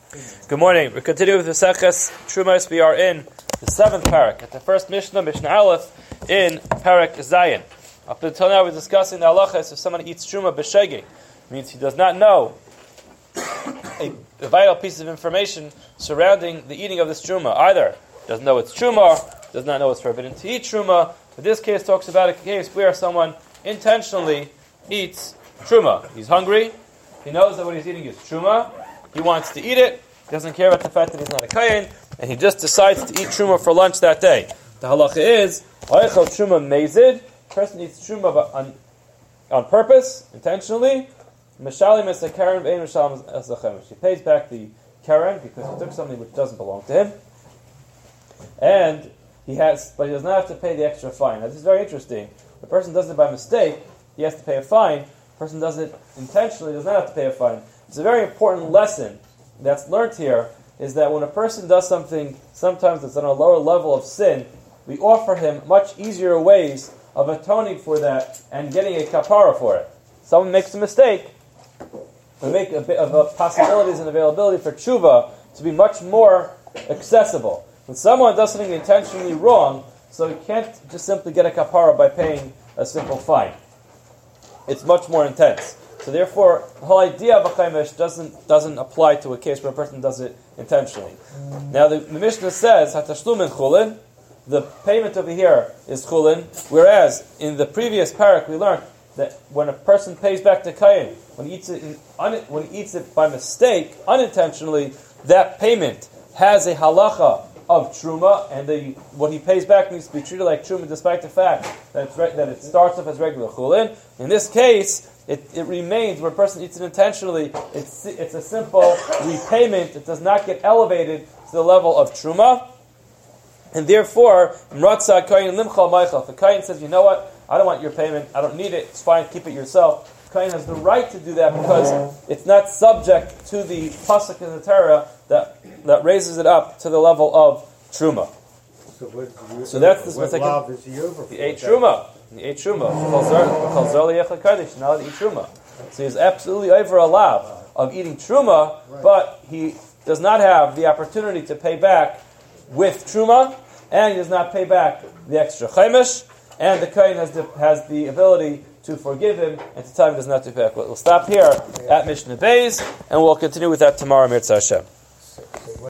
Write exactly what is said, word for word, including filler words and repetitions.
Good morning. We continue with the Seches Trumas. We are in the seventh parak, at the first Mishnah, Mishnah Aleph, in Parak Zayin. Up until now, we're discussing the halachas if someone eats Truma b'shegeg, means he does not know a, a vital piece of information surrounding the eating of this Truma. Either doesn't know it's Truma, does not know it's forbidden to eat Truma. But this case talks about a case where someone intentionally eats Truma. He's hungry, he knows that what he's eating is Truma, he wants to eat it, he doesn't care about the fact that he's not a Kayin, and he just decides to eat Truma for lunch that day. The halacha is, Oichel Truma Mezid, person eats Truma on, on purpose, intentionally, Meshalim es a Karen, Ve'en Meshalim es a Chemesh. He pays back the Karen because he took something which doesn't belong to him, and he has, but he does not have to pay the extra fine. Now this is very interesting. If a person does it by mistake, he has to pay a fine. If a person does it intentionally, he does not have to pay a fine. It's a very important lesson that's learned here, is that when a person does something, sometimes it's on a lower level of sin, we offer him much easier ways of atoning for that and getting a kapara for it. Someone makes a mistake, we make a bit of a possibilities and availability for tshuva to be much more accessible. When someone does something intentionally wrong, so he can't just simply get a kapara by paying a simple fine. It's much more intense. So therefore, the whole idea of a chaimesh doesn't doesn't apply to a case where a person does it intentionally. Now the, the Mishnah says, Hatashlumin chulin, the payment over here is chulin, whereas in the previous parak we learned that when a person pays back to kayin, when he eats it in, un, when he eats it by mistake, unintentionally, that payment has a halacha of truma, and the, what he pays back needs to be treated like truma, despite the fact that it's re, that it starts off as regular chulin. In this case, it, it remains when a person eats it intentionally. It's it's a simple repayment. It does not get elevated to the level of truma, and therefore, mratza kayin limchal meichel. The kayin says, you know what? I don't want your payment. I don't need it. It's fine. Keep it yourself. Kayin has the right to do that because it's not subject to the pasuk in the Torah that that raises it up to the level of truma. So, what, so that's the what lav is he over for? He ate truma. He ate truma. Now to eat truma. So he's absolutely over a lav of eating truma, right. But he does not have the opportunity to pay back with truma, and he does not pay back the extra chaimesh, and the kohen has the, has the ability to forgive him and to tell him he does not to pay back. We'll stop here at Mishnah Beis, and we'll continue with that tomorrow, Mirza Hashem.